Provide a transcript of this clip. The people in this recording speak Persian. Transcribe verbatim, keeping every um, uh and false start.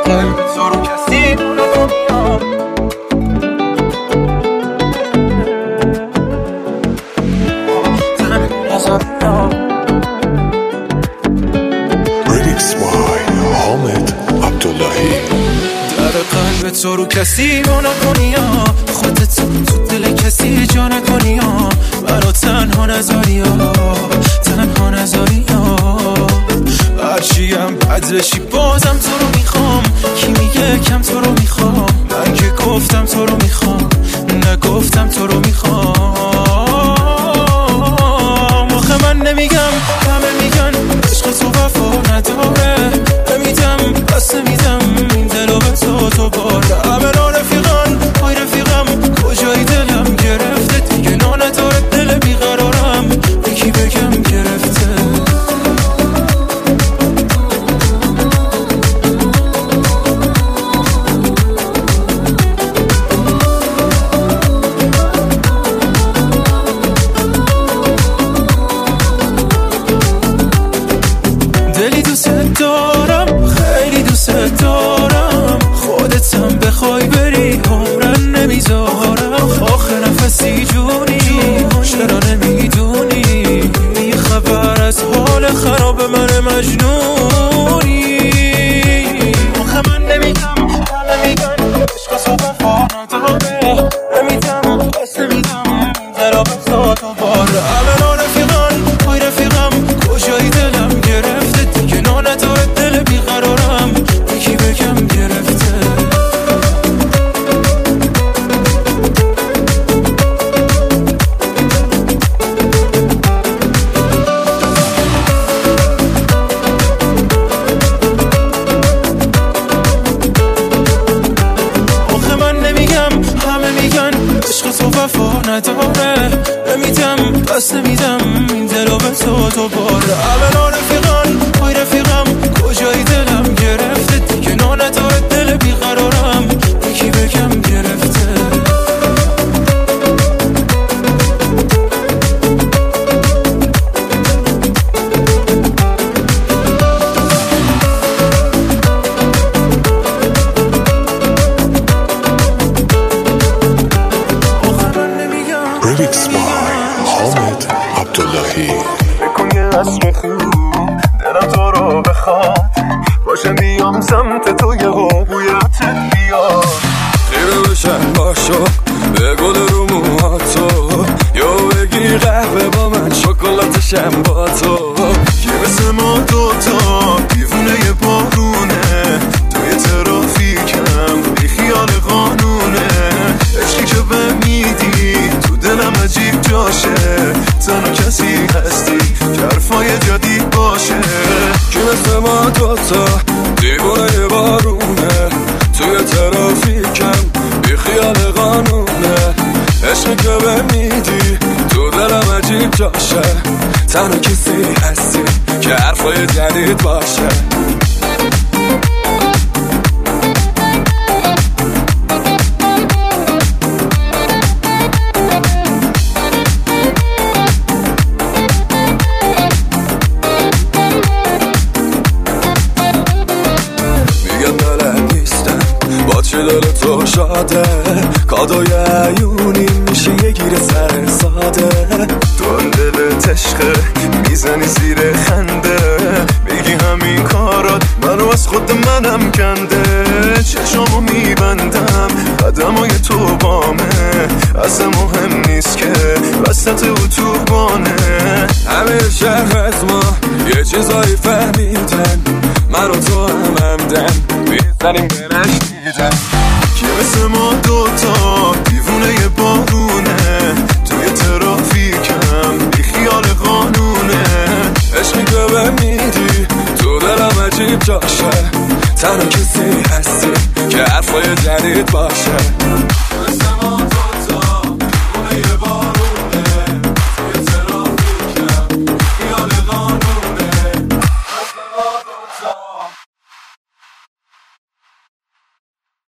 قلب تو رو کسی دنیا قلب تو رو کسی با نکنی ها، خودت تو دل کسی جا نکنی ها، منو تنها نذاری ها، تنها نذاری ها. هرچیم بد بشی بازم تو رو میخوام، کی میگه کم تو رو میخوام، من که گفتم تو رو میخوام، نگفتم تو رو میخوام. آخه من نمیگم همه میگن عشق تو وفا نداره، نمیدم بس نمیدم این دلو به تو تو باره. همه نا رفیقان های رفیقم کجایی دلم گرفته، دیگه نا نداره دل بیقرارم، یکی بگم گرفته. دلی دوست دارم خیلی دوست دارم، خودتم بخوای بری عمرن نمیذارم. آخه نفسی جونی چرا نمیدونی، بی خبر از حال خراب من مجنونی. آخه من نمیگم همه میگن عشق تو وفا نداره، نمیدم بس نمیدم دلو به تو تو باره. همه نا رفیقان های رفیقم کجایی دلم گرفته، دیگه نا نداره دل بیقرارم، یکی بگم گرفته. آخه من نمیگم همه میگن عشق تو وفا نداره، نمیدم بس نمیدم این دلو به تو تو باره. همه نا رفیقان های رفیقم کجایی دلم گرفته، دیگه نا نداره دل بیقرارم، یکی بگم گرفته. Remix by حامد عبداللهی. بکن یه عصر خوب دلم تو رو بخواد، باشه میام سمت تو یه بویت بیاد. خیره بشن باشو به گل رو موهاتو، یا بگی قهوه با من شکلاتشم با تو. که مثل ما دوتا دیوونه یه بارونه، توی ترافیکم بی خیال قانونه. عشقی که بمیدی تو دلم عجیب جاشه، تنها کسی هستی که حرفای جدید باشه. که مثل ما دوتا دیوونه یه بارونه، توی ترافیکم بی خیال قانونه. عشقی که بمیدی تو دلم عجیب جاشه، تنها کسی هستی که حرفای جدید باشه. میگم بلد نیستم با چه دل تو شاده، کادوی عیونی میشه یه گیر سر ساده. تو دل تشقه میزنی زیر خنده، میگی همین کارات منو از خود منم کنده. چشامو میبندم قدمای تو بامه، اصلا مهم نیست که وسط اتوبانه. همه شهر از ما یه چیزایی فهمیدن، من و تو هم همدن میزنیم به نشنیدن. که مثل ما دوتا دیوونه یه بارونه، توی ترافیکم بی خیال قانونه. عشقی که بمیدی تو دلم عجیب جاشه، تنها کسی هستی که حرفای جدید باشه.